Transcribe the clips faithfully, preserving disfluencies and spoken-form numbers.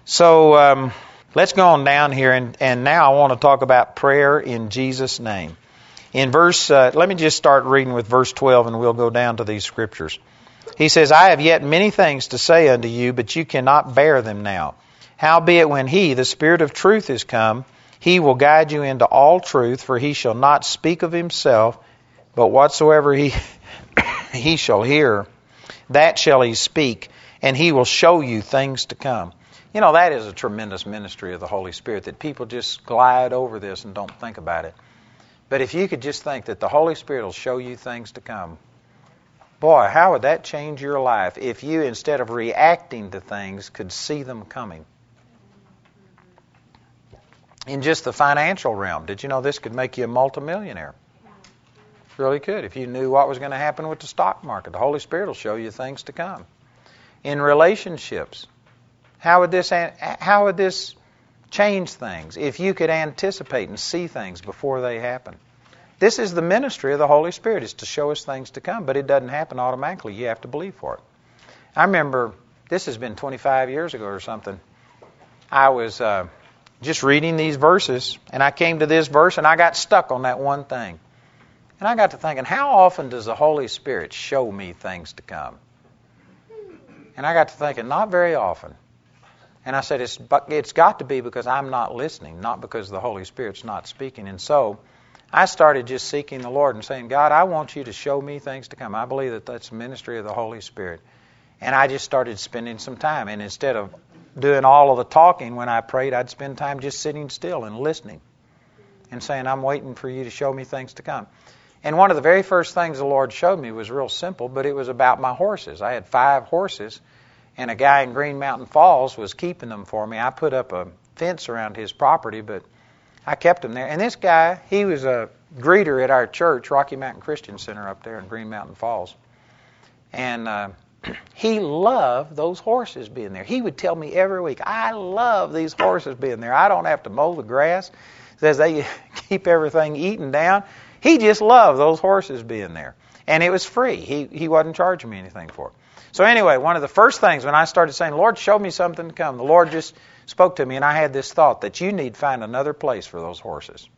So um, let's go on down here, and, and now I want to talk about prayer in Jesus' name. In verse, uh, let me just start reading with verse twelve, and we'll go down to these scriptures. He says, I have yet many things to say unto you, but you cannot bear them now. Howbeit when He, the Spirit of truth, is come, He will guide you into all truth, for He shall not speak of Himself, but whatsoever He, he shall hear, that shall He speak, and He will show you things to come. You know, that is a tremendous ministry of the Holy Spirit, that people just glide over this and don't think about it. But if you could just think that the Holy Spirit will show you things to come, boy, how would that change your life if you, instead of reacting to things, could see them coming? In just the financial realm, did you know this could make you a multimillionaire? It really could. If you knew what was going to happen with the stock market, the Holy Spirit will show you things to come. In relationships, how would this how would this change things if you could anticipate and see things before they happen? This is the ministry of the Holy Spirit, is to show us things to come, but it doesn't happen automatically. You have to believe for it. I remember, this has been twenty-five years ago or something, I was uh, just reading these verses, and I came to this verse, and I got stuck on that one thing. And I got to thinking, how often does the Holy Spirit show me things to come? And I got to thinking, not very often. And I said, it's, it's got to be because I'm not listening, not because the Holy Spirit's not speaking. And so I started just seeking the Lord and saying, God, I want you to show me things to come. I believe that that's the ministry of the Holy Spirit. And I just started spending some time. And instead of doing all of the talking when I prayed, I'd spend time just sitting still and listening and saying, I'm waiting for you to show me things to come. And one of the very first things the Lord showed me was real simple, but it was about my horses. I had five horses, and a guy in Green Mountain Falls was keeping them for me. I put up a fence around his property, but I kept them there. And this guy, he was a greeter at our church, Rocky Mountain Christian Center up there in Green Mountain Falls. And uh, he loved those horses being there. He would tell me every week, I love these horses being there. I don't have to mow the grass. Says they keep everything eaten down. He just loved those horses being there. And it was free. He, he wasn't charging me anything for it. So anyway, one of the first things when I started saying, Lord, show me something to come, the Lord just spoke to me, and I had this thought that you need to find another place for those horses.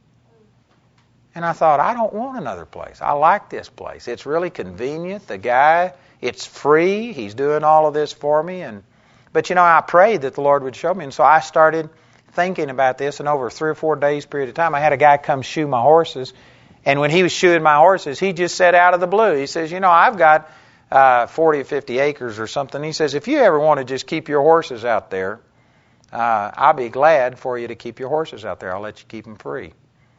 And I thought, I don't want another place. I like this place. It's really convenient. The guy, it's free. He's doing all of this for me. And But, you know, I prayed that the Lord would show me. And so I started thinking about this. And over a three or four days period of time, I had a guy come shoe my horses. And when he was shoeing my horses, he just said out of the blue, he says, you know, I've got uh, forty or fifty acres or something. He says, if you ever want to just keep your horses out there, uh, I'll be glad for you to keep your horses out there. I'll let you keep them free.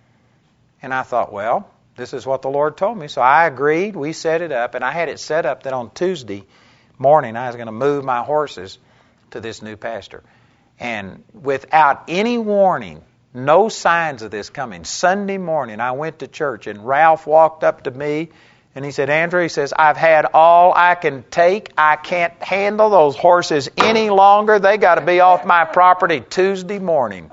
And I thought, well, this is what the Lord told me. So I agreed. We set it up. And I had it set up that on Tuesday morning I was going to move my horses to this new pasture. And without any warning, no signs of this coming, Sunday morning I went to church and Ralph walked up to me and he said, Andrew, he says, I've had all I can take. I can't handle those horses any longer. They got to be off my property Tuesday morning.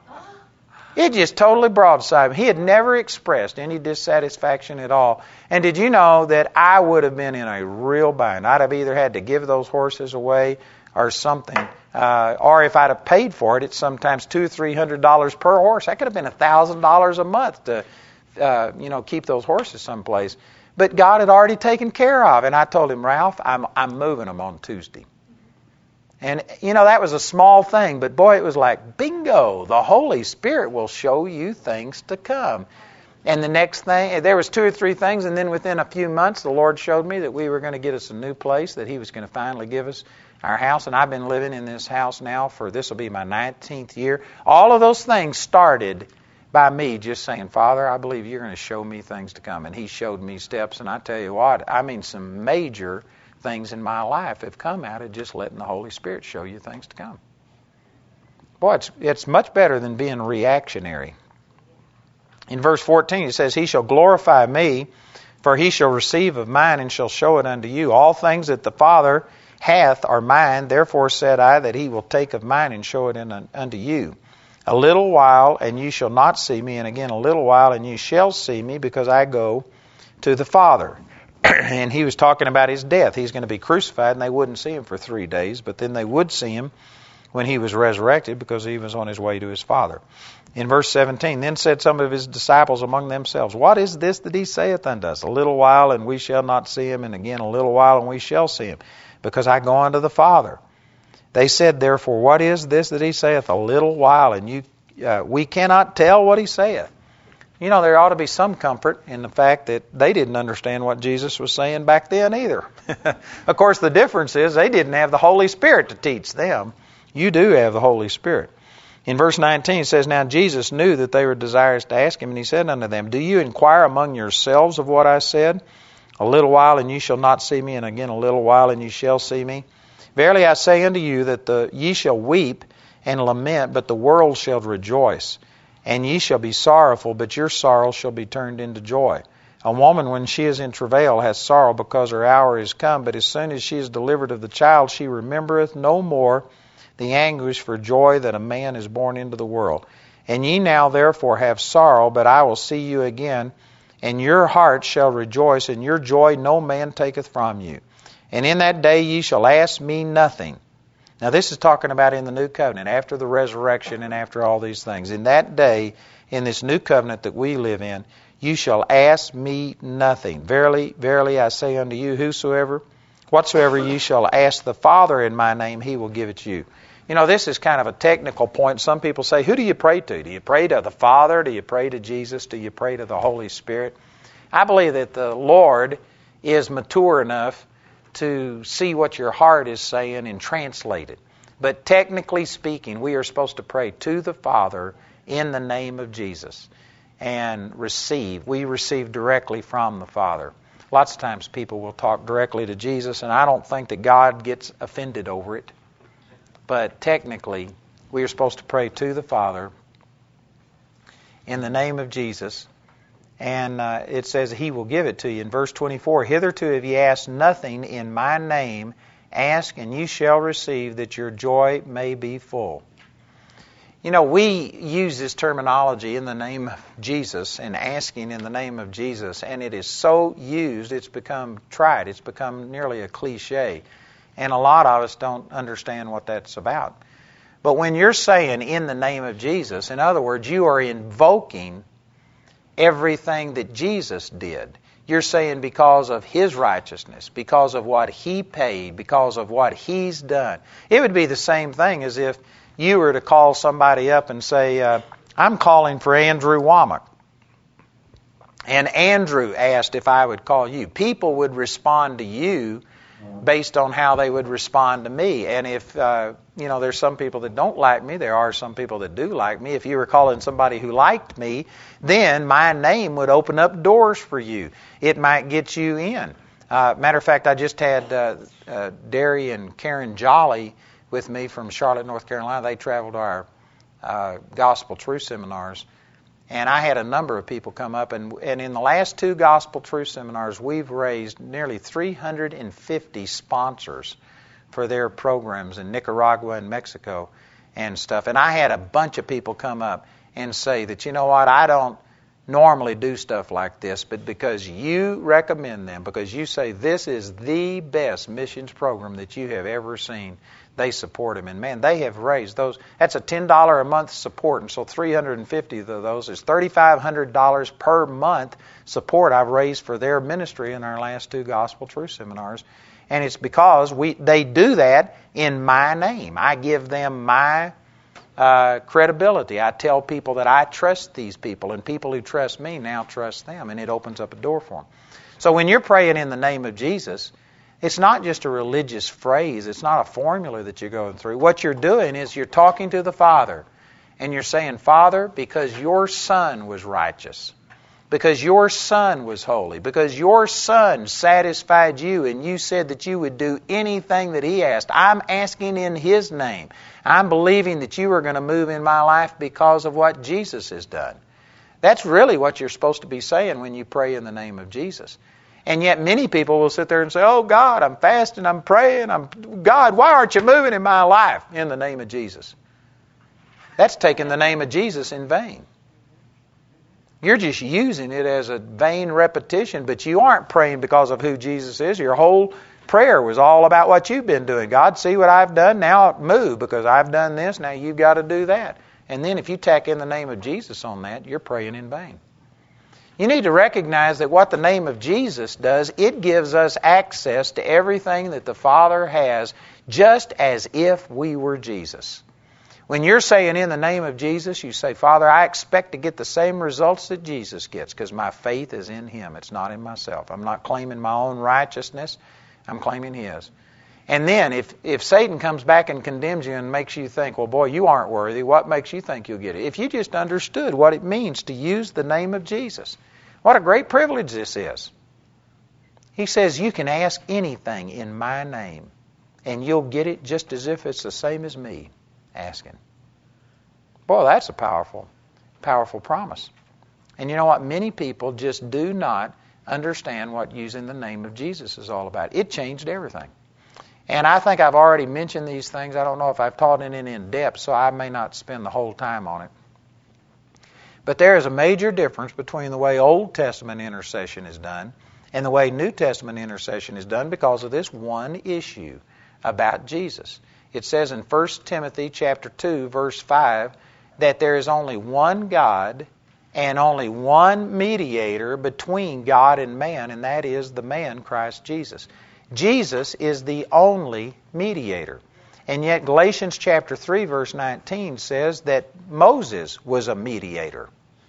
It just totally broadsided. He had never expressed any dissatisfaction at all. And did you know that I would have been in a real bind? I'd have either had to give those horses away or something. Uh, or if I'd have paid for it, it's sometimes two or three hundred dollars per horse. That could have been a thousand dollars a month to, uh, you know, keep those horses someplace. But God had already taken care of. And I told him, Ralph, I'm I'm moving them on Tuesday. And, you know, that was a small thing, but boy, it was like, bingo, the Holy Spirit will show you things to come. And the next thing, there was two or three things, and then within a few months, the Lord showed me that we were going to get us a new place, that He was going to finally give us our house. And I've been living in this house now for, this will be my nineteenth year. All of those things started by me just saying, Father, I believe you're going to show me things to come. And He showed me steps, and I tell you what, I mean some major things in my life have come out of just letting the Holy Spirit show you things to come. Boy, it's, it's much better than being reactionary. In verse fourteen, it says, He shall glorify me, for He shall receive of mine and shall show it unto you. All things that the Father hath are mine. Therefore said I that He will take of mine and show it in, unto you. A little while, and you shall not see me, and again a little while, and you shall see me, because I go to the Father. And he was talking about His death. He's going to be crucified, and they wouldn't see Him for three days, but then they would see Him when he was resurrected, because he was on his way to his Father. In verse seventeen, then said some of his disciples among themselves, what is this that he saith unto us? A little while, and we shall not see him, and again a little while, and we shall see him, because I go unto the Father. They said, therefore, what is this that he saith? A little while, and you, uh, we cannot tell what he saith. You know, there ought to be some comfort in the fact that they didn't understand what Jesus was saying back then either. Of course, the difference is they didn't have the Holy Spirit to teach them. You do have the Holy Spirit. In verse nineteen, it says, now Jesus knew that they were desirous to ask him, and he said unto them, do you inquire among yourselves of what I said? A little while, and you shall not see me, and again a little while, and you shall see me. Verily I say unto you that the, ye shall weep and lament, but the world shall rejoice. And ye shall be sorrowful, but your sorrow shall be turned into joy. A woman, when she is in travail, hath sorrow, because her hour is come. But as soon as she is delivered of the child, she remembereth no more the anguish for joy that a man is born into the world. And ye now therefore have sorrow, but I will see you again, and your heart shall rejoice, and your joy no man taketh from you. And in that day ye shall ask me nothing. Now this is talking about in the new covenant, after the resurrection and after all these things. In that day, in this new covenant that we live in, you shall ask me nothing. Verily, verily I say unto you, whosoever, whatsoever ye shall ask the Father in my name, he will give it you. You know, this is kind of a technical point. Some people say, who do you pray to? Do you pray to the Father? Do you pray to Jesus? Do you pray to the Holy Spirit? I believe that the Lord is mature enough to see what your heart is saying and translate it. But technically speaking, we are supposed to pray to the Father in the name of Jesus and receive. We receive directly from the Father. Lots of times people will talk directly to Jesus, and I don't think that God gets offended over it. But technically, we are supposed to pray to the Father in the name of Jesus. And uh, it says he will give it to you. In verse twenty-four, hitherto have ye asked nothing in my name. Ask, and you shall receive, that your joy may be full. You know, we use this terminology in the name of Jesus and asking in the name of Jesus, and it is so used, it's become trite. It's become nearly a cliche. And a lot of us don't understand what that's about. But when you're saying in the name of Jesus, in other words, you are invoking everything that Jesus did. You're saying because of His righteousness, because of what He paid, because of what He's done. It would be the same thing as if you were to call somebody up and say, uh, I'm calling for Andrew Womack. And Andrew asked if I would call you. People would respond to you based on how they would respond to me. And if, uh, you know, there's some people that don't like me, there are some people that do like me. If you were calling somebody who liked me, then my name would open up doors for you. It might get you in. Uh, matter of fact, I just had uh, uh, Derry and Karen Jolly with me from Charlotte, North Carolina. They traveled to our uh, Gospel Truth seminars. And I had a number of people come up, and, and in the last two Gospel Truth seminars, we've raised nearly three hundred fifty sponsors for their programs in Nicaragua and Mexico and stuff. And I had a bunch of people come up and say that, you know what, I don't normally do stuff like this, but because you recommend them, because you say this is the best missions program that you have ever seen, they support them. And man, they have raised those. That's a ten dollars a month support. And so three hundred fifty of those is three thousand five hundred dollars per month support I've raised for their ministry in our last two Gospel Truth seminars. And it's because we they do that in my name. I give them my uh, credibility. I tell people that I trust these people, and people who trust me now trust them, and it opens up a door for them. So when you're praying in the name of Jesus, it's not just a religious phrase. It's not a formula that you're going through. What you're doing is you're talking to the Father, and you're saying, Father, because your Son was righteous, because your Son was holy, because your Son satisfied you, and you said that you would do anything that He asked, I'm asking in His name. I'm believing that you are going to move in my life because of what Jesus has done. That's really what you're supposed to be saying when you pray in the name of Jesus. And yet many people will sit there and say, oh, God, I'm fasting, I'm praying, I'm God, why aren't you moving in my life in the name of Jesus? That's taking the name of Jesus in vain. You're just using it as a vain repetition, but you aren't praying because of who Jesus is. Your whole prayer was all about what you've been doing. God, see what I've done? Now move, because I've done this. Now you've got to do that. And then if you tack in the name of Jesus on that, you're praying in vain. You need to recognize that what the name of Jesus does, it gives us access to everything that the Father has, just as if we were Jesus. When you're saying in the name of Jesus, you say, Father, I expect to get the same results that Jesus gets because my faith is in Him. It's not in myself. I'm not claiming my own righteousness. I'm claiming His. And then if, if Satan comes back and condemns you and makes you think, well, boy, you aren't worthy, what makes you think you'll get it? If you just understood what it means to use the name of Jesus, what a great privilege this is. He says you can ask anything in my name, and you'll get it just as if it's the same as me asking. Boy, that's a powerful, powerful promise. And you know what? Many people just do not understand what using the name of Jesus is all about. It changed everything. And I think I've already mentioned these things. I don't know if I've taught it in depth, so I may not spend the whole time on it. But there is a major difference between the way Old Testament intercession is done and the way New Testament intercession is done because of this one issue about Jesus. It says in First Timothy chapter two, verse five, that there is only one God and only one mediator between God and man, and that is the man Christ Jesus. Jesus is the only mediator. And yet Galatians chapter three, verse nineteen says that Moses was a mediator.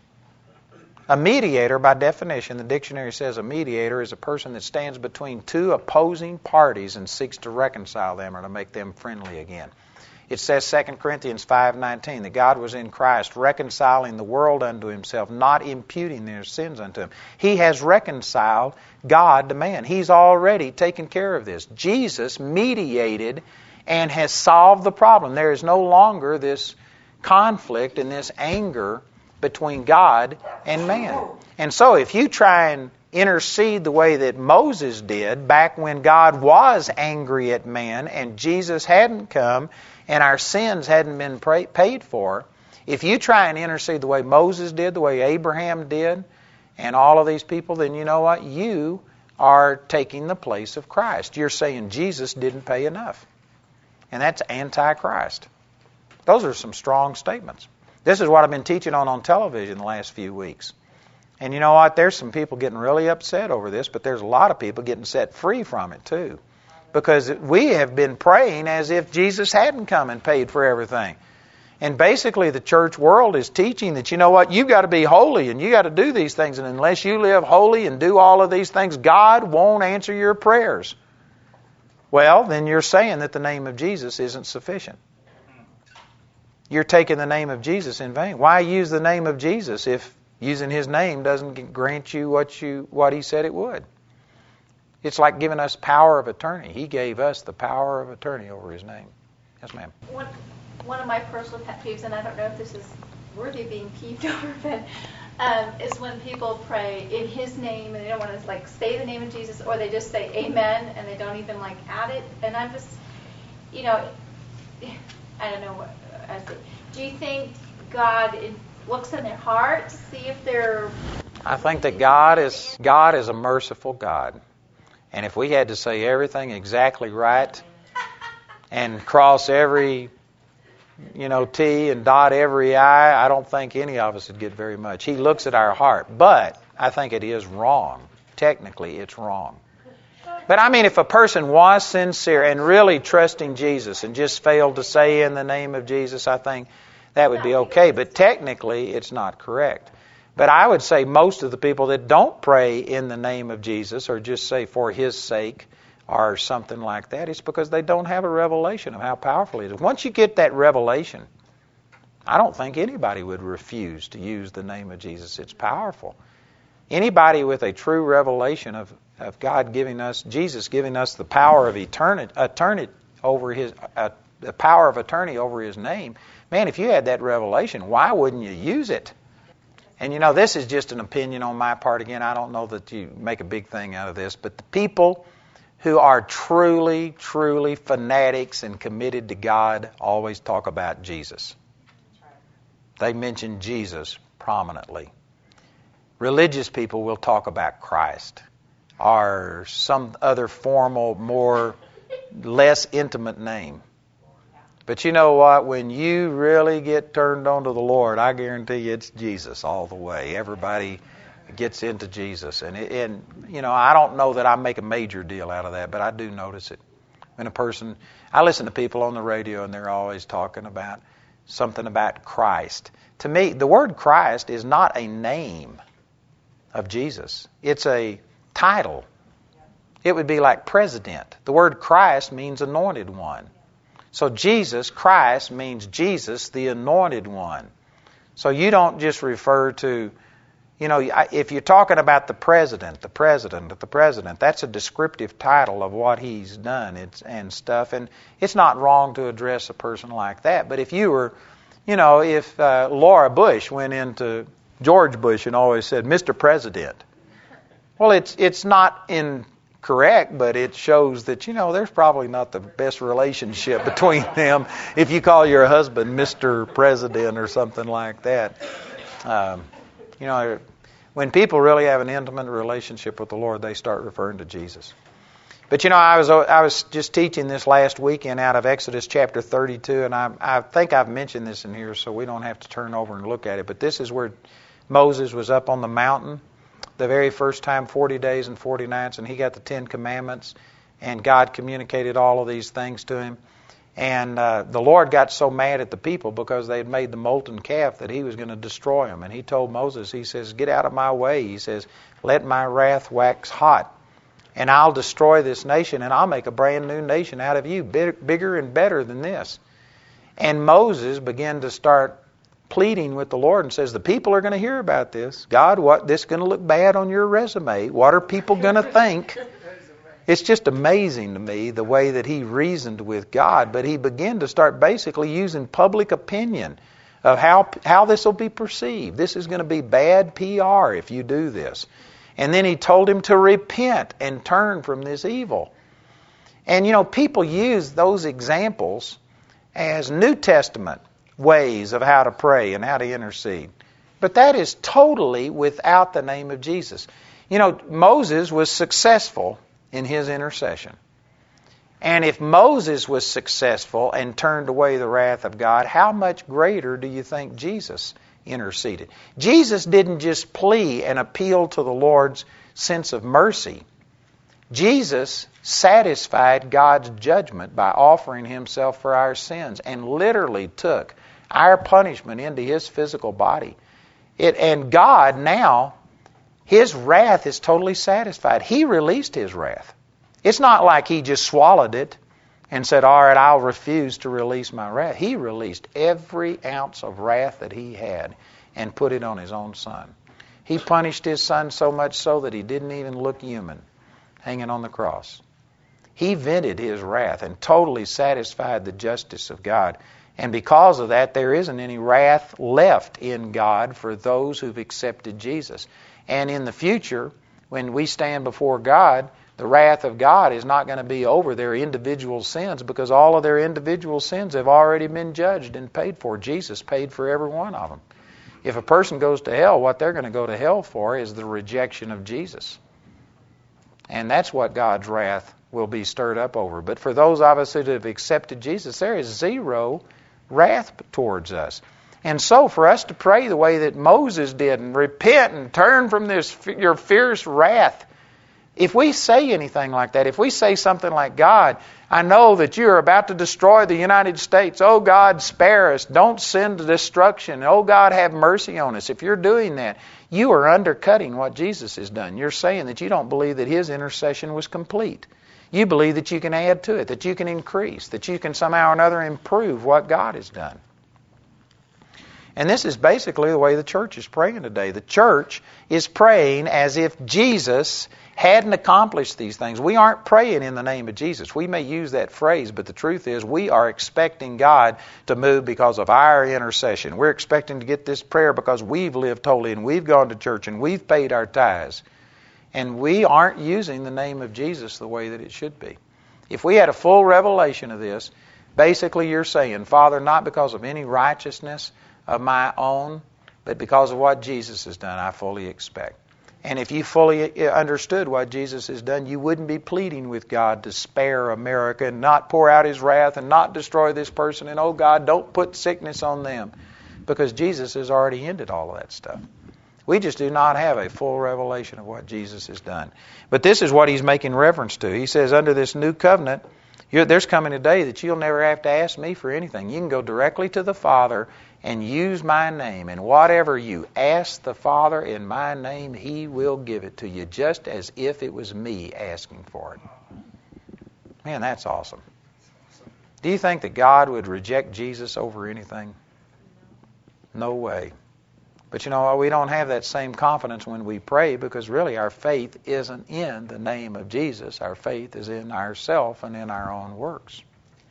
A mediator, by definition, the dictionary says a mediator is a person that stands between two opposing parties and seeks to reconcile them or to make them friendly again. It says Second Corinthians five nineteen that God was in Christ reconciling the world unto Himself, not imputing their sins unto Him. He has reconciled God to man. He's already taken care of this. Jesus mediated and has solved the problem. There is no longer this conflict and this anger between God and man. And so if you try and intercede the way that Moses did back when God was angry at man and Jesus hadn't come and our sins hadn't been paid for, if you try and intercede the way Moses did, the way Abraham did, and all of these people, then you know what? You are taking the place of Christ. You're saying Jesus didn't pay enough. And that's anti-Christ. Those are some strong statements. This is what I've been teaching on on television the last few weeks. And you know what? There's some people getting really upset over this, but there's a lot of people getting set free from it too. Because we have been praying as if Jesus hadn't come and paid for everything. And basically the church world is teaching that, you know what, you've got to be holy and you've got to do these things. And unless you live holy and do all of these things, God won't answer your prayers. Well, then you're saying that the name of Jesus isn't sufficient. You're taking the name of Jesus in vain. Why use the name of Jesus if using His name doesn't grant you what you what He said it would? It's like giving us power of attorney. He gave us the power of attorney over His name. Yes, ma'am. One, one of my personal pet peeves, and I don't know if this is worthy of being peeved over, but um, is when people pray in His name and they don't want to like say the name of Jesus, or they just say Amen and they don't even like add it. And I'm just, you know, I don't know what. I say. Do you think God looks in their heart to see if they're? I think that God is God is a merciful God. And if we had to say everything exactly right and cross every, you know, T and dot every I, I don't think any of us would get very much. He looks at our heart. But I think it is wrong. Technically, it's wrong. But I mean, if a person was sincere and really trusting Jesus and just failed to say in the name of Jesus, I think that would be okay. But technically, it's not correct. But I would say most of the people that don't pray in the name of Jesus or just say for His sake or something like that, it's because they don't have a revelation of how powerful it is. Once you get that revelation, I don't think anybody would refuse to use the name of Jesus. It's powerful. Anybody with a true revelation of, of God giving us, Jesus giving us the power of eternity, eternity over His, uh, the power of attorney over His name, man, if you had that revelation, why wouldn't you use it? And you know, this is just an opinion on my part. Again, I don't know that you make a big thing out of this, but the people who are truly, truly fanatics and committed to God always talk about Jesus. They mention Jesus prominently. Religious people will talk about Christ or some other formal, more, less intimate name. But you know what? When you really get turned on to the Lord, I guarantee you it's Jesus all the way. Everybody gets into Jesus. And, it, and you know, I don't know that I make a major deal out of that, but I do notice it. When a person, I listen to people on the radio and they're always talking about something about Christ. To me, the word Christ is not a name of Jesus. It's a title. It would be like president. The word Christ means anointed one. So Jesus, Christ, means Jesus, the anointed one. So you don't just refer to, you know, if you're talking about the president, the president, the president, that's a descriptive title of what he's done it's, and stuff. And it's not wrong to address a person like that. But if you were, you know, if uh, Laura Bush went into George Bush and always said, Mister President, well, it's it's not incorrect, but it shows that, you know, there's probably not the best relationship between them if you call your husband Mister President or something like that. Um, you know, when people really have an intimate relationship with the Lord, they start referring to Jesus. But, you know, I was I was just teaching this last weekend out of Exodus chapter thirty-two, and I, I think I've mentioned this in here, so we don't have to turn over and look at it. But this is where Moses was up on the mountain the very first time, forty days and forty nights, and he got the Ten Commandments, and God communicated all of these things to him. And uh, the Lord got so mad at the people because they had made the molten calf that he was going to destroy them. And he told Moses, he says, get out of my way. He says, let my wrath wax hot, and I'll destroy this nation, and I'll make a brand new nation out of you, bigger and better than this. And Moses began to start pleading with the Lord and says, the people are going to hear about this. God, what this is going to look bad on your resume. What are people going to think? It's just amazing to me the way that he reasoned with God, but he began to start basically using public opinion of how how this will be perceived. This is going to be bad P R if you do this. And then he told him to repent and turn from this evil. And you know, people use those examples as New Testament ways of how to pray and how to intercede. But that is totally without the name of Jesus. You know, Moses was successful in his intercession. And if Moses was successful and turned away the wrath of God, how much greater do you think Jesus interceded? Jesus didn't just plea and appeal to the Lord's sense of mercy. Jesus satisfied God's judgment by offering himself for our sins and literally took our punishment into his physical body. It, and God now, his wrath is totally satisfied. He released his wrath. It's not like he just swallowed it and said, all right, I'll refuse to release my wrath. He released every ounce of wrath that he had and put it on his own son. He punished his son so much so that he didn't even look human hanging on the cross. He vented his wrath and totally satisfied the justice of God. And because of that, there isn't any wrath left in God for those who've accepted Jesus. And in the future, when we stand before God, the wrath of God is not going to be over their individual sins because all of their individual sins have already been judged and paid for. Jesus paid for every one of them. If a person goes to hell, what they're going to go to hell for is the rejection of Jesus. And that's what God's wrath will be stirred up over. But for those of us who have accepted Jesus, there is zero wrath towards us. And so for us to pray the way that Moses did and repent and turn from this your fierce wrath, if we say anything like that, if we say something like, God, I know that you're about to destroy the United States. Oh, God, spare us. Don't send destruction. Oh, God, have mercy on us. If you're doing that, you are undercutting what Jesus has done. You're saying that you don't believe that his intercession was complete. You believe that you can add to it, that you can increase, that you can somehow or another improve what God has done. And this is basically the way the church is praying today. The church is praying as if Jesus hadn't accomplished these things. We aren't praying in the name of Jesus. We may use that phrase, but the truth is we are expecting God to move because of our intercession. We're expecting to get this prayer because we've lived holy and we've gone to church and we've paid our tithes. And we aren't using the name of Jesus the way that it should be. If we had a full revelation of this, basically you're saying, Father, not because of any righteousness of my own, but because of what Jesus has done, I fully expect. And if you fully understood what Jesus has done, you wouldn't be pleading with God to spare America and not pour out His wrath and not destroy this person. And, oh, God, don't put sickness on them. Because Jesus has already ended all of that stuff. We just do not have a full revelation of what Jesus has done. But this is what He's making reference to. He says, under this new covenant, you're, there's coming a day that you'll never have to ask me for anything. You can go directly to the Father and use my name. And whatever you ask the Father in my name, He will give it to you, just as if it was me asking for it. Man, that's awesome. Do you think that God would reject Jesus over anything? No way. But you know, we don't have that same confidence when we pray, because really our faith isn't in the name of Jesus. Our faith is in ourselves and in our own works.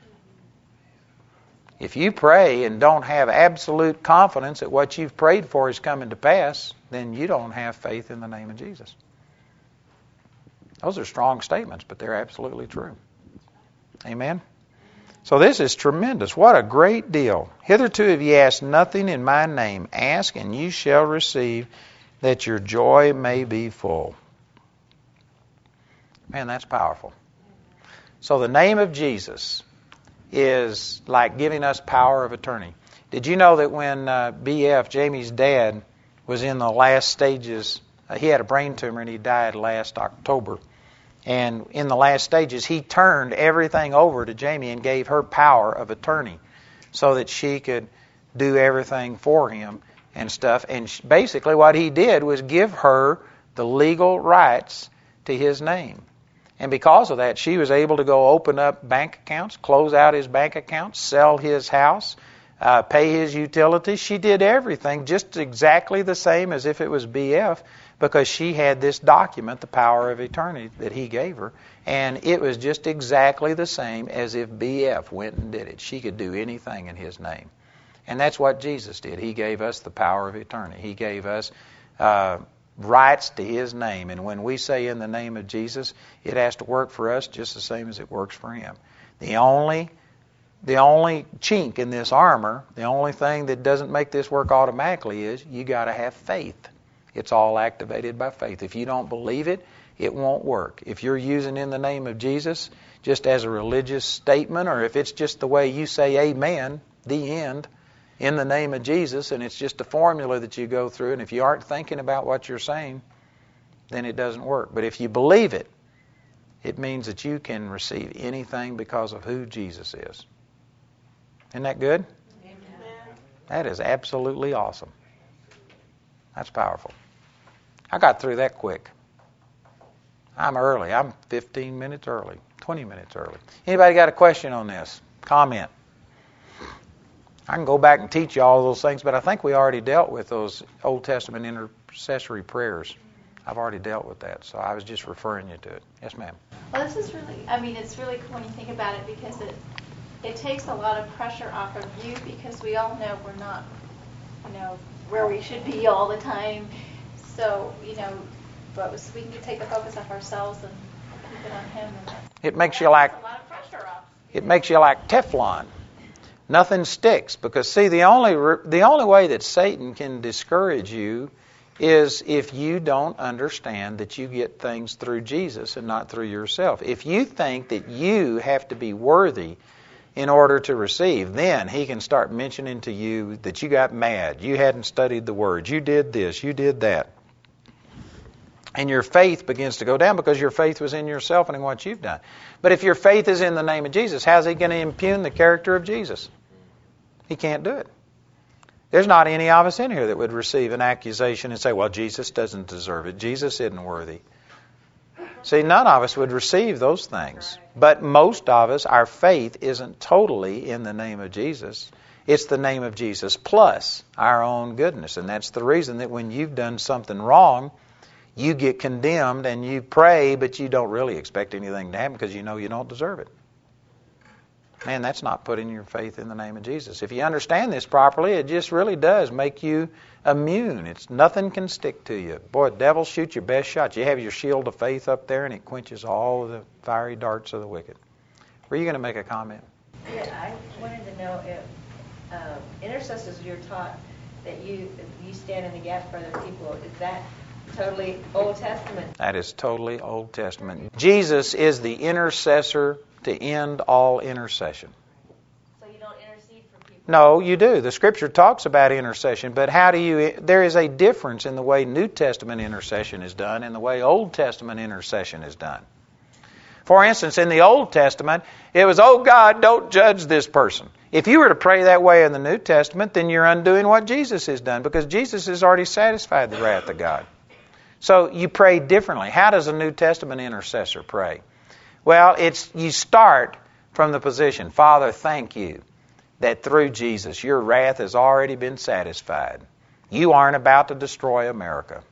If you pray and don't have absolute confidence that what you've prayed for is coming to pass, then you don't have faith in the name of Jesus. Those are strong statements, but they're absolutely true. Amen? So this is tremendous. What a great deal. Hitherto have ye asked nothing in my name. Ask, and you shall receive, that your joy may be full. Man, that's powerful. So the name of Jesus is like giving us power of attorney. Did you know that when uh, B F, Jamie's dad, was in the last stages, uh, he had a brain tumor and he died last October. And in the last stages, he turned everything over to Jamie and gave her power of attorney so that she could do everything for him and stuff. And she, basically what he did was give her the legal rights to his name. And because of that, she was able to go open up bank accounts, close out his bank accounts, sell his house, uh, pay his utilities. She did everything just exactly the same as if it was B F, because she had this document, the power of attorney, that he gave her. And it was just exactly the same as if B F went and did it. She could do anything in his name. And that's what Jesus did. He gave us the power of attorney. He gave us uh, rights to his name. And when we say in the name of Jesus, it has to work for us just the same as it works for him. The only, the only chink in this armor, the only thing that doesn't make this work automatically is you got to have faith. It's all activated by faith. If you don't believe it, it won't work. If you're using in the name of Jesus just as a religious statement, or if it's just the way you say amen, the end, in the name of Jesus, and it's just a formula that you go through, and if you aren't thinking about what you're saying, then it doesn't work. But if you believe it, it means that you can receive anything because of who Jesus is. Isn't that good? Amen. That is absolutely awesome. That's powerful. I got through that quick. I'm early. I'm fifteen minutes early, twenty minutes early. Anybody got a question on this? Comment. I can go back and teach you all those things, but I think we already dealt with those Old Testament intercessory prayers. I've already dealt with that, so I was just referring you to it. Yes, ma'am. Well, this is really, I mean, it's really cool when you think about it, because it it takes a lot of pressure off of you, because we all know we're not, you know, where we should be all the time. So, you know, but we can take the focus off ourselves and keep it on him. And it makes you like a lot of pressure off. It makes you like Teflon. Nothing sticks, because see, the only the only way that Satan can discourage you is if you don't understand that you get things through Jesus and not through yourself. If you think that you have to be worthy in order to receive, then he can start mentioning to you that you got mad, you hadn't studied the words, you did this, you did that. And your faith begins to go down because your faith was in yourself and in what you've done. But if your faith is in the name of Jesus, how's he going to impugn the character of Jesus? He can't do it. There's not any of us in here that would receive an accusation and say, well, Jesus doesn't deserve it. Jesus isn't worthy. See, none of us would receive those things. But most of us, our faith isn't totally in the name of Jesus. It's the name of Jesus plus our own goodness. And that's the reason that when you've done something wrong, you get condemned and you pray, but you don't really expect anything to happen because you know you don't deserve it. Man, that's not putting your faith in the name of Jesus. If you understand this properly, it just really does make you immune. It's nothing can stick to you. Boy, the devil shoots your best shot. You have your shield of faith up there, and it quenches all of the fiery darts of the wicked. Were you going to make a comment? Yeah, I wanted to know if um, intercessors, you're taught that you you stand in the gap for other people. Is that totally Old Testament. That is totally Old Testament. Jesus is the intercessor to end all intercession. So you don't intercede for people? No, you do. The Scripture talks about intercession, but how do you... There is a difference in the way New Testament intercession is done and the way Old Testament intercession is done. For instance, in the Old Testament, it was, oh God, don't judge this person. If you were to pray that way in the New Testament, then you're undoing what Jesus has done, because Jesus has already satisfied the wrath of God. So you pray differently. How does a New Testament intercessor pray? Well, it's you start from the position, Father, thank you that through Jesus your wrath has already been satisfied. You aren't about to destroy America.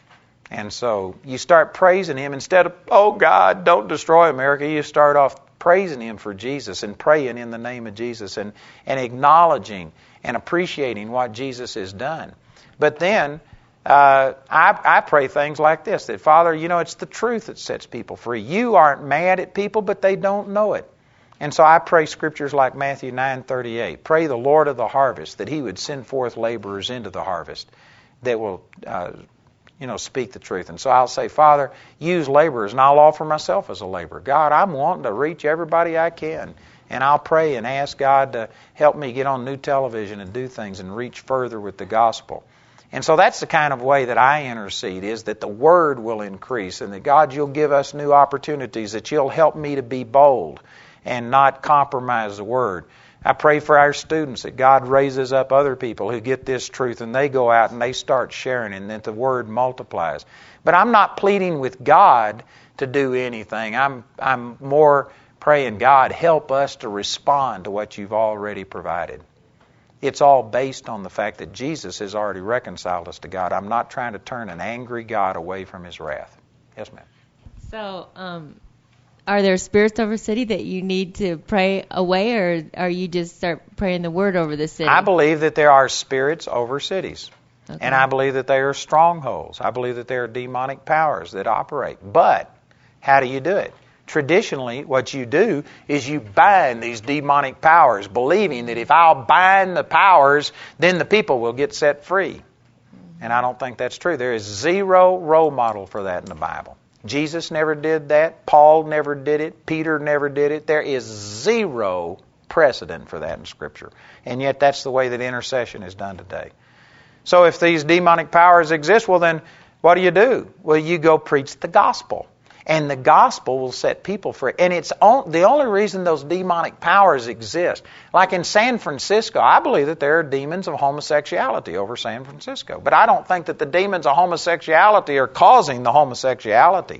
And so you start praising Him instead of, oh God, don't destroy America. You start off praising Him for Jesus and praying in the name of Jesus and, and acknowledging and appreciating what Jesus has done. But then uh, I, I pray things like this, that Father, you know, it's the truth that sets people free. You aren't mad at people, but they don't know it. And so I pray scriptures like Matthew nine thirty-eight. Pray the Lord of the harvest that He would send forth laborers into the harvest that will uh, you know, speak the truth. And so I'll say, Father, use laborers, and I'll offer myself as a laborer. God, I'm wanting to reach everybody I can. And I'll pray and ask God to help me get on new television and do things and reach further with the gospel. And so that's the kind of way that I intercede, is that the Word will increase and that, God, you'll give us new opportunities, that you'll help me to be bold and not compromise the Word. I pray for our students that God raises up other people who get this truth and they go out and they start sharing and that the Word multiplies. But I'm not pleading with God to do anything. I'm I'm more praying, God, help us to respond to what you've already provided. It's all based on the fact that Jesus has already reconciled us to God. I'm not trying to turn an angry God away from His wrath. Yes, ma'am. So, um, are there spirits over city that you need to pray away, or are you just start praying the Word over the city? I believe that there are spirits over cities. Okay. And I believe that they are strongholds. I believe that there are demonic powers that operate. But how do you do it? Traditionally, what you do is you bind these demonic powers, believing that if I'll bind the powers, then the people will get set free. And I don't think that's true. There is zero role model for that in the Bible. Jesus never did that. Paul never did it. Peter never did it. There is zero precedent for that in Scripture. And yet that's the way that intercession is done today. So if these demonic powers exist, well then, what do you do? Well, you go preach the gospel. And the gospel will set people free. And it's on, the only reason those demonic powers exist. Like in San Francisco, I believe that there are demons of homosexuality over San Francisco. But I don't think that the demons of homosexuality are causing the homosexuality.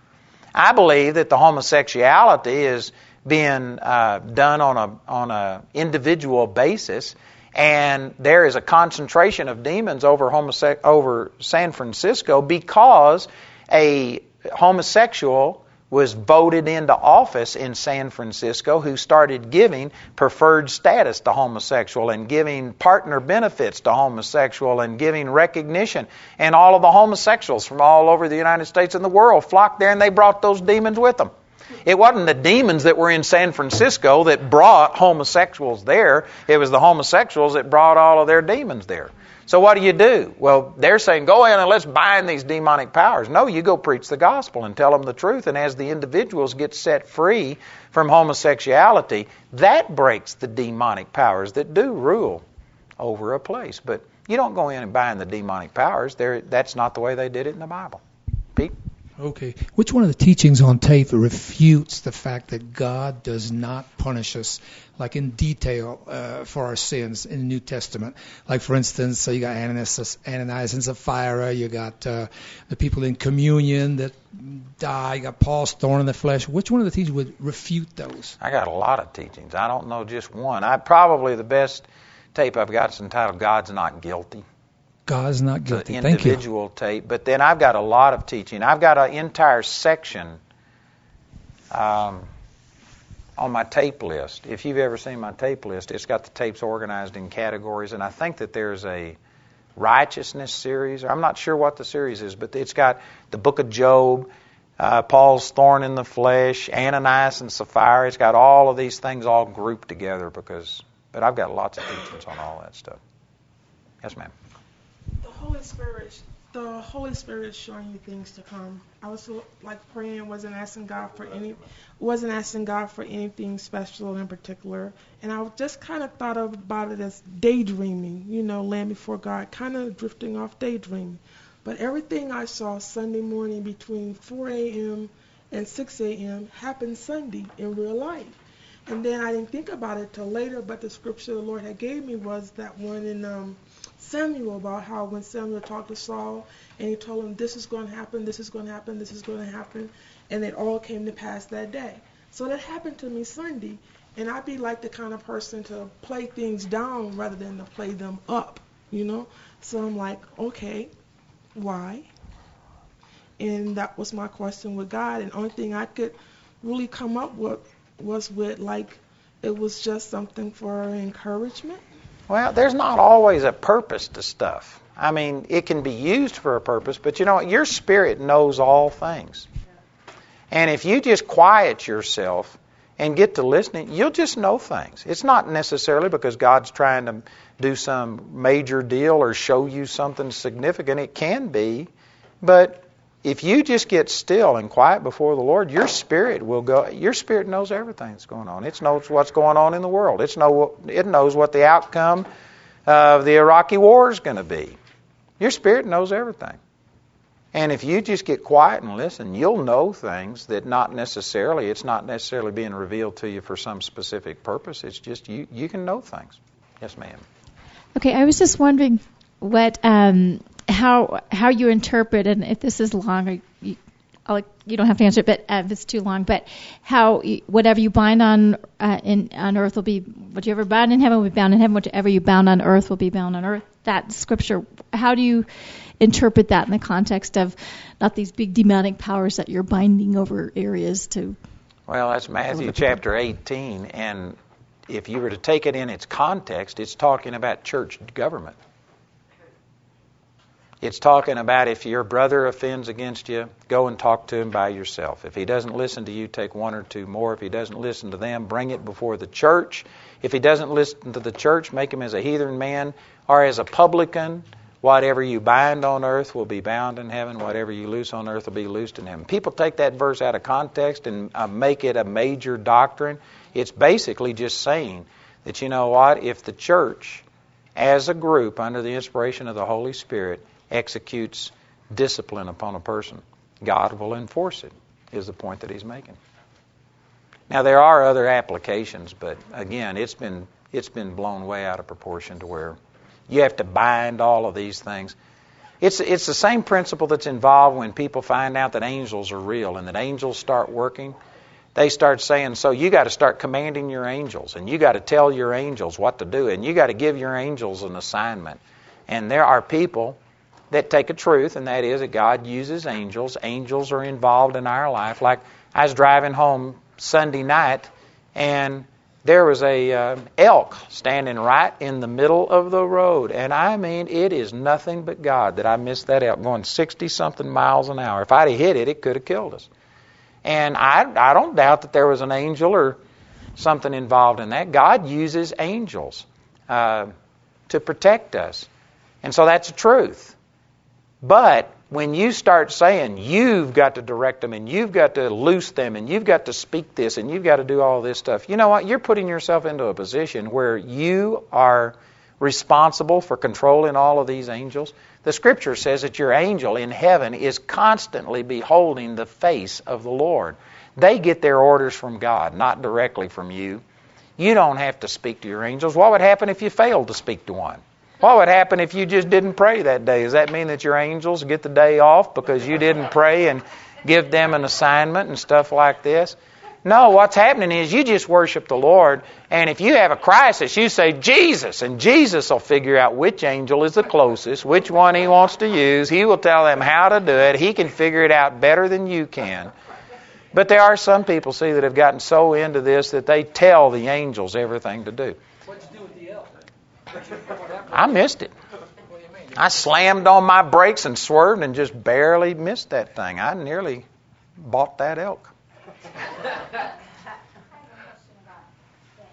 I believe that the homosexuality is being uh, done on a on a individual basis. And there is a concentration of demons over homose- over San Francisco because a homosexual was voted into office in San Francisco who started giving preferred status to homosexual and giving partner benefits to homosexual and giving recognition. And all of the homosexuals from all over the United States and the world flocked there, and they brought those demons with them. It wasn't the demons that were in San Francisco that brought homosexuals there. It was the homosexuals that brought all of their demons there. So what do you do? Well, they're saying, go in and let's bind these demonic powers. No, you go preach the gospel and tell them the truth. And as the individuals get set free from homosexuality, that breaks the demonic powers that do rule over a place. But you don't go in and bind the demonic powers. They're, that's not the way they did it in the Bible. Pete? Okay. Which one of the teachings on tape refutes the fact that God does not punish us, like in detail, uh, for our sins in the New Testament? Like, for instance, so you got Ananias, Ananias and Sapphira, you got uh, the people in communion that die, you got Paul's thorn in the flesh. Which one of the teachings would refute those? I got a lot of teachings. I don't know just one. I probably the best tape I've got is entitled God's Not Guilty. God is not guilty. It's an individual tape. But then I've got a lot of teaching. I've got an entire section um, on my tape list. If you've ever seen my tape list, it's got the tapes organized in categories. And I think that there's a righteousness series. I'm not sure what the series is, but it's got the book of Job, uh, Paul's thorn in the flesh, Ananias and Sapphira. It's got all of these things all grouped together because, but I've got lots of teachings on all that stuff. Yes, ma'am. The Holy Spirit the Holy Spirit is showing you things to come. I was so, like praying, wasn't asking God for any, wasn't asking God for anything special in particular, and I just kind of thought of, about it as daydreaming, you know, laying before God, kind of drifting off daydreaming. But everything I saw Sunday morning between four a.m. and six a.m. happened Sunday in real life. And then I didn't think about it till later, but the scripture the Lord had gave me was that one in um, Samuel, about how when Samuel talked to Saul and he told him this is going to happen, this is going to happen, this is going to happen, and it all came to pass that day. So that happened to me Sunday, and I'd be like the kind of person to play things down rather than to play them up, you know. So I'm like, okay, why? And that was my question with God, and the only thing I could really come up with was with like it was just something for encouragement. Well, there's not always a purpose to stuff. I mean, it can be used for a purpose, but you know what? Your spirit knows all things. And if you just quiet yourself and get to listening, you'll just know things. It's not necessarily because God's trying to do some major deal or show you something significant. It can be, but if you just get still and quiet before the Lord, your spirit will go. Your spirit knows everything that's going on. It knows what's going on in the world. It's know, it knows what the outcome of the Iraqi war is going to be. Your spirit knows everything. And if you just get quiet and listen, you'll know things that not necessarily, it's not necessarily being revealed to you for some specific purpose. It's just you, you can know things. Yes, ma'am. Okay, I was just wondering what... Um How how you interpret, and if this is long, or you, I'll, you don't have to answer it, but uh, if it's too long, but how you, whatever you bind on uh, in on earth will be, whatever bind in heaven will be bound in heaven, whatever you bound on earth will be bound on earth. That scripture, how do you interpret that in the context of not these big demonic powers that you're binding over areas to? Well, that's Matthew chapter eighteen, and if you were to take it in its context, it's talking about church government. It's talking about if your brother offends against you, go and talk to him by yourself. If he doesn't listen to you, take one or two more. If he doesn't listen to them, bring it before the church. If he doesn't listen to the church, make him as a heathen man or as a publican. Whatever you bind on earth will be bound in heaven. Whatever you loose on earth will be loosed in heaven. People take that verse out of context and uh, make it a major doctrine. It's basically just saying that, you know what, if the church as a group under the inspiration of the Holy Spirit executes discipline upon a person, God will enforce it, is the point that he's making. Now, there are other applications, but again, it's been it's been blown way out of proportion to where you have to bind all of these things. It's it's the same principle that's involved when people find out that angels are real and that angels start working. They start saying, so you got to start commanding your angels, and you got to tell your angels what to do, and you got to give your angels an assignment. And there are people that take a truth, and that is that God uses angels. Angels are involved in our life. Like I was driving home Sunday night, and there was a uh, elk standing right in the middle of the road. And I mean, it is nothing but God that I missed that elk going sixty-something miles an hour. If I'd have hit it, it could have killed us. And I, I don't doubt that there was an angel or something involved in that. God uses angels uh, to protect us. And so that's the truth. But when you start saying you've got to direct them and you've got to loose them and you've got to speak this and you've got to do all this stuff, you know what? You're putting yourself into a position where you are responsible for controlling all of these angels. The Scripture says that your angel in heaven is constantly beholding the face of the Lord. They get their orders from God, not directly from you. You don't have to speak to your angels. What would happen if you failed to speak to one? What would happen if you just didn't pray that day? Does that mean that your angels get the day off because you didn't pray and give them an assignment and stuff like this? No, what's happening is you just worship the Lord, and if you have a crisis, you say Jesus, and Jesus will figure out which angel is the closest, which one he wants to use. He will tell them how to do it. He can figure it out better than you can. But there are some people, see, that have gotten so into this that they tell the angels everything to do. What'd you do with the elk? I missed it. I slammed on my brakes and swerved and just barely missed that thing. I nearly bought that elk.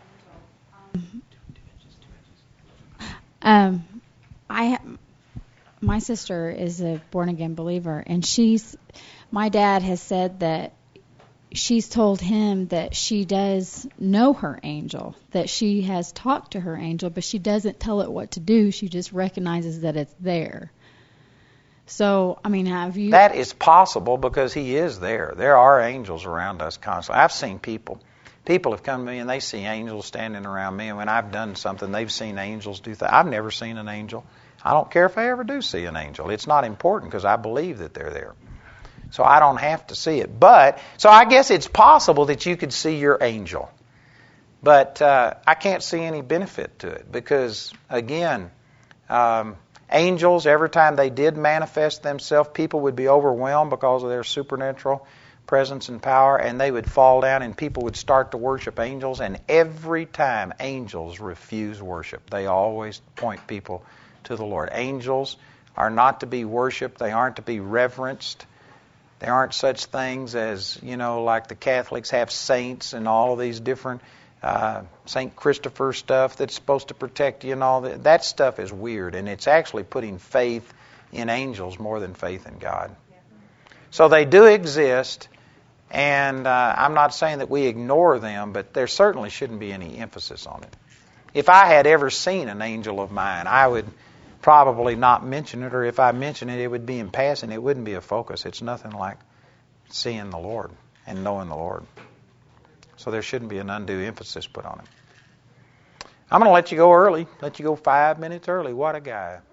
Um, I my sister is a born again believer, and she's my dad has said that she's told him that she does know her angel, that she has talked to her angel, but she doesn't tell it what to do. She just recognizes that it's there. So, I mean, have you... That is possible because he is there. There are angels around us constantly. I've seen people. People have come to me and they see angels standing around me, and when I've done something, they've seen angels do things. I've never seen an angel. I don't care if I ever do see an angel. It's not important because I believe that they're there. So I don't have to see it. But, so I guess it's possible that you could see your angel. But uh, I can't see any benefit to it because, again, um, angels, every time they did manifest themselves, people would be overwhelmed because of their supernatural presence and power, and they would fall down and people would start to worship angels. And every time angels refuse worship, they always point people to the Lord. Angels are not to be worshipped. They aren't to be reverenced. There aren't such things as, you know, like the Catholics have saints and all of these different uh, Saint Christopher stuff that's supposed to protect you and all that. That stuff is weird, and it's actually putting faith in angels more than faith in God. So they do exist, and uh, I'm not saying that we ignore them, but there certainly shouldn't be any emphasis on it. If I had ever seen an angel of mine, I would probably not mention it, or if I mention it, it would be in passing. It wouldn't be a focus. It's nothing like seeing the Lord and knowing the Lord. So there shouldn't be an undue emphasis put on it. I'm going to let you go early. Let you go five minutes early. What a guy.